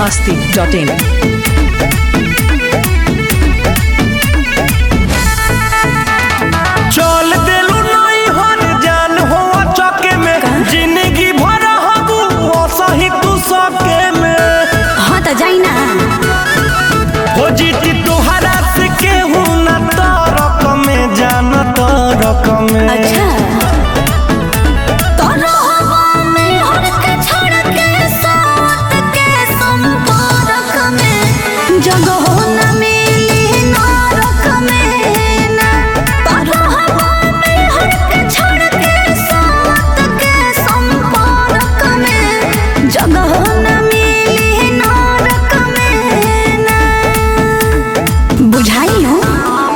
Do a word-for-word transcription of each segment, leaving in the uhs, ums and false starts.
masti dot in. चल देलू नहीं हर जान हो चौके में जिंदगी भर हबू सही तू सके में। हाँ तो जाई ना हो जीती तोहरा से केहू ना तरक में जान तरक में। अच्छा तो रहबा में हर के छोड़ के साथ के संपर्क में जगह न मिली नरक में ना। तो रहबा में हर के छोड़ के साथ के संपर्क में जगह न मिली नरक में ना। बुझाई हो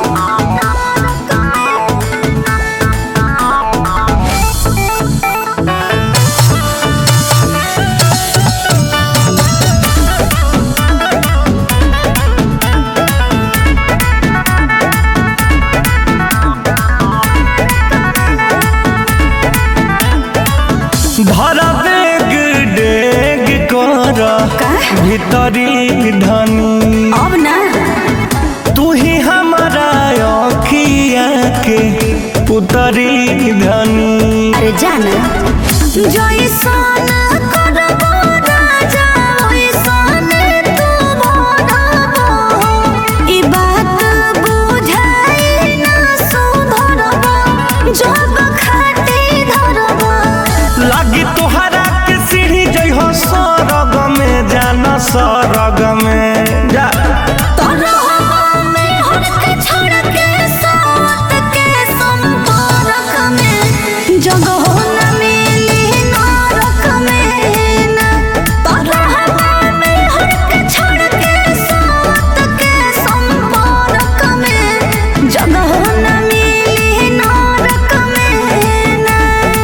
धरा बेग डेग कर भीतरी धनी अब ना तू ही हमारा अखिया के पुतरी धनी। अरे जाना जैसन करबो राजा वैसन तू बनबो। ई बात बुझाई ना सुधरबो जब खाती धरबो। लागी तोहरा के सीढ़ी जइह सरग में जाना सरग में जा। तो रहबा में हर के छोड़ के साथ के संपर्क में जगह न मिली नरक में ना। तो रहबा में हर के छोड़ के साथ के संपर्क में जगह न मिली नरक में ना।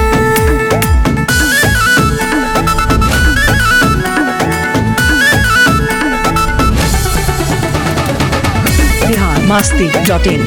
Bihar masti dot in.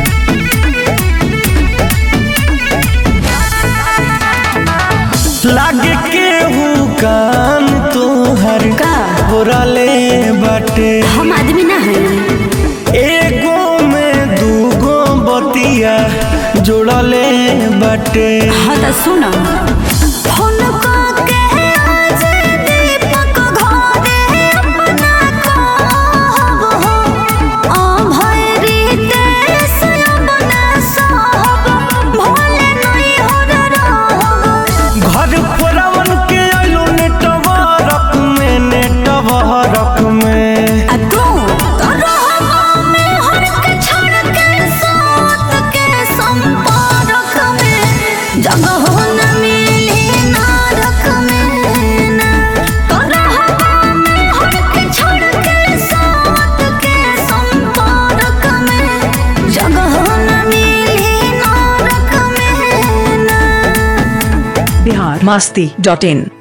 लागे केहू कान तोहर का बोरले बाटे। हम आदमी ना है एगो में दूगो बतिया जोड़ले बाटे। हाँ तो सुनो फोन के आज दीपक घरे अपना कहब हो। आ भैरी देश अपना सब भोले नहीं हो रहब। घर फोरवन के आइलो नेटवर्क में नेटवर्क में। आ तू तो रहबा में हर के छोड़ के साथ के संपर्क में जगह न मिली नरक में ना। तो रहबा में हर के छोड़ के साथ के संपर्क में जगह न मिली नरक में ना। Bihar masti dot in.